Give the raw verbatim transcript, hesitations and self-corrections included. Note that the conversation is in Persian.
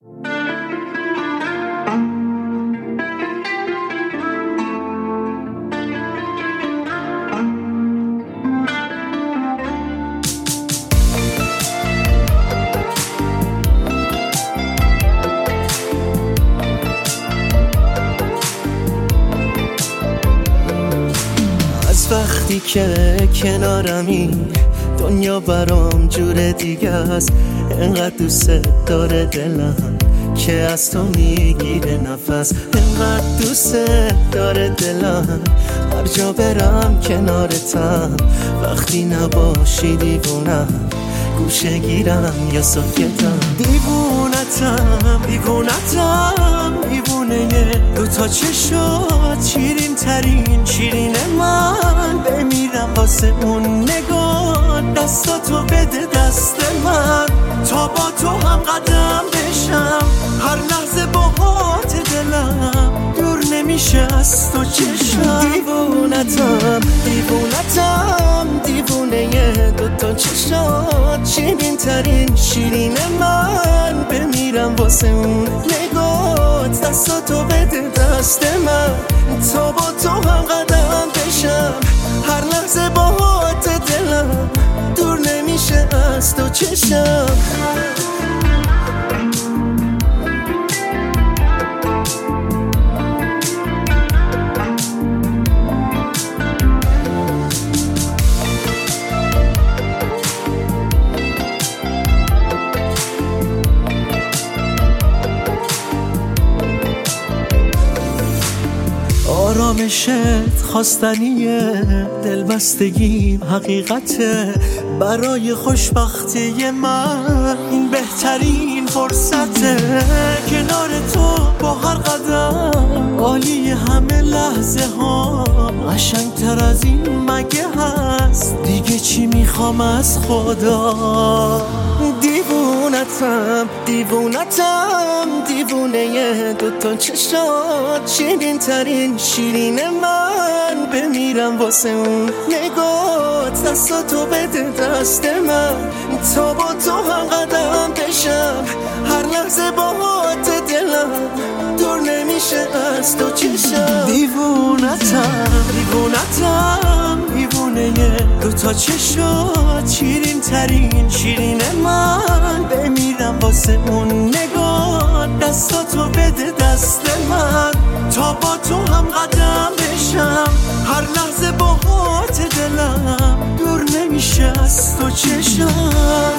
وقتی که کنارمی دنیا برام جور دیگه است، انقدر دوست داره دلم که از تو میگیره نفس، انقدر دوست داره دلم هر جا برم کنارتم، وقتی نباشی دیوونم گوشه گیرم یا ساکتم، دیوونتم دیوونتم دیوونه دوتا چشات شیرین ترین شیرین من، بمیرم واسه اون نگاه، دستاتو بده دست من تا با تو هم قدم بشم، هر لحظه باهات دلم دور نمیشه از تو چشم، دیوونتم دیوونتم دیوونه دوتا چشات شیرین ترین شیرین من، بمیرم واسه اون نگات، دستاتو بده دست من تا با تو هم قدم بشم، هر لحظه باهات دلم دور نمیشه از تو چشم. آرامشت خواستنیه، دلبستگیم حقیقته، برای خوشبختی من این بهترین فرصته، کنار تو با هر قدم عالی همه لحظه ها، قشنگتر از این مگه هست دیگه چی میخوام از خدا، دیوونتم دیوونتم دیوونه دوتا چشات شیرین ترین شیرین من، بمیرم واسه اون نگات، دستاتو بده دست من تا با تو هم قدم بشم، هر لحظه باهات دلم دور نمیشه از تو چشم، دیوونتم دیوونتم دیوونه دوتا چشات شیرین ترین شیرین من، بمیرم واسه اون نگاه، دستاتو بده دست من تا با تو هم قدم بشم، هر لحظه باهات دلم دور نمیشه از تو چشم.